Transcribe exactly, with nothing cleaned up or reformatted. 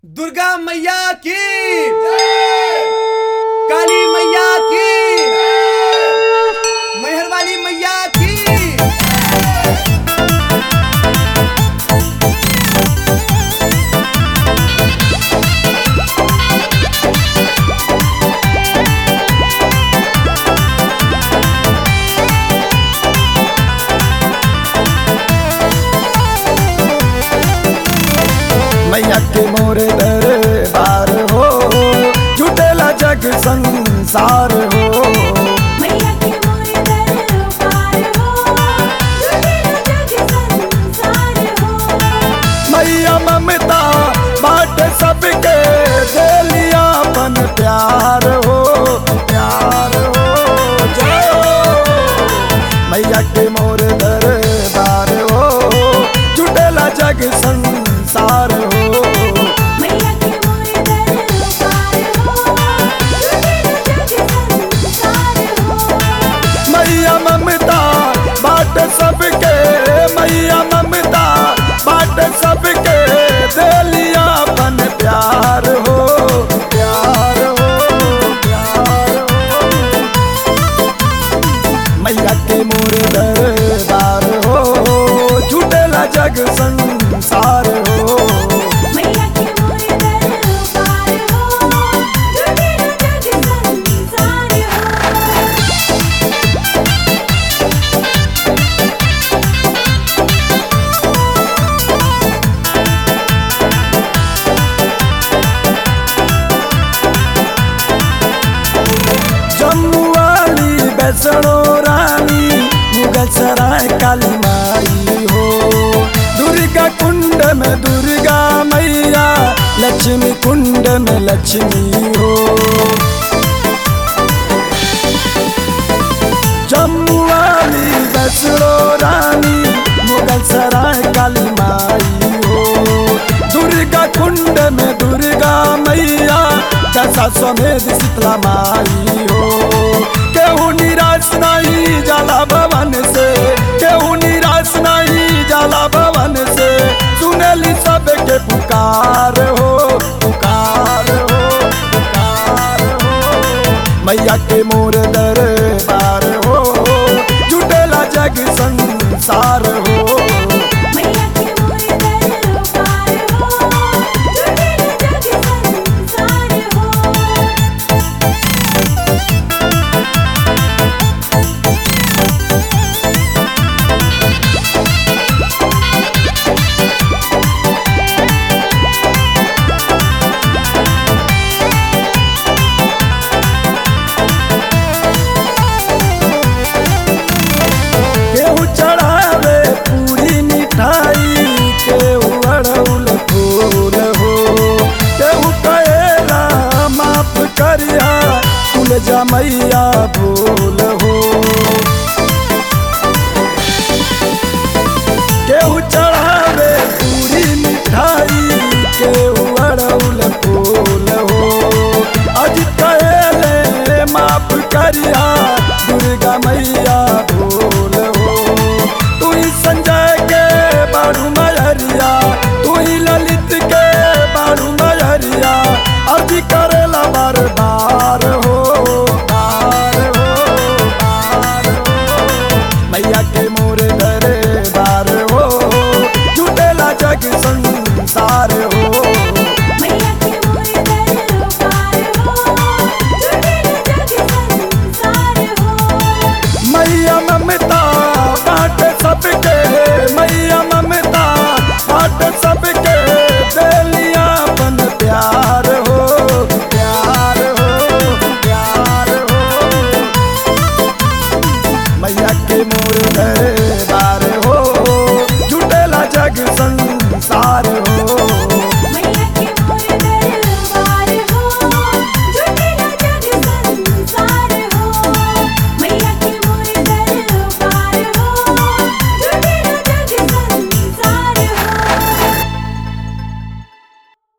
दुर्गा मैया की, काली मैया की, मेहर वाली मैया की। मैया के मोरे दरबार हो, जुटेला जग संसार हो। मैया के मोरे दरबार हो, जुटेला जग संसार हो। मैया ममता बाटे सबके, देलिया अपन प्यार हो, प्यार हो। जय हो मैया के मोरे दरबार हो, जुटेला जग संसार हो। मैया के मोरे दरबार हो, जुटेला जग संसार हो। मैया ममता बाट सबके, मैया ममता बाट सबके, देलिया अपन प्यार हो, प्यार हो, प्यार हो। मैया के मोर दरबार हो, जुटेला जग संसार हो। मैया के मोरे दरबार हो, जुटेला जग संसार हो। जम्मू वाली वैष्णो रानी, मुगल सराय काली माई हो। दुर्गा कुंड में दुर्गा मैया, लक्ष्मी कुंड में लक्ष्मी हो। जम्मू वाली वैष्णो रानी, मुगल सराय काली माई हो। दुर्गा कुंड में दुर्गा मैया, दशा समेत शीतला माई हो। केहू निराश नहीं जाला भवन से, केहू निराश नहीं जाला भवन से। सुनेली सबके पुकार हो, पुकार हो, पुकार हो। मैया के मोर दरबार हो, जुटेला जग संसार हो। मैया के मोरे दरबार हो, जुटेला जग संसार हो। केहू चढ़ावे पूरी मिठाई, केहू अड़उल फूल हो। केहू कहेला माफ करिया, कुल जमैया भूल हो। केहू चढ़ावे पूरी मिठाई, केहू अड़उल फूल हो। अज कहेले माफ करिया,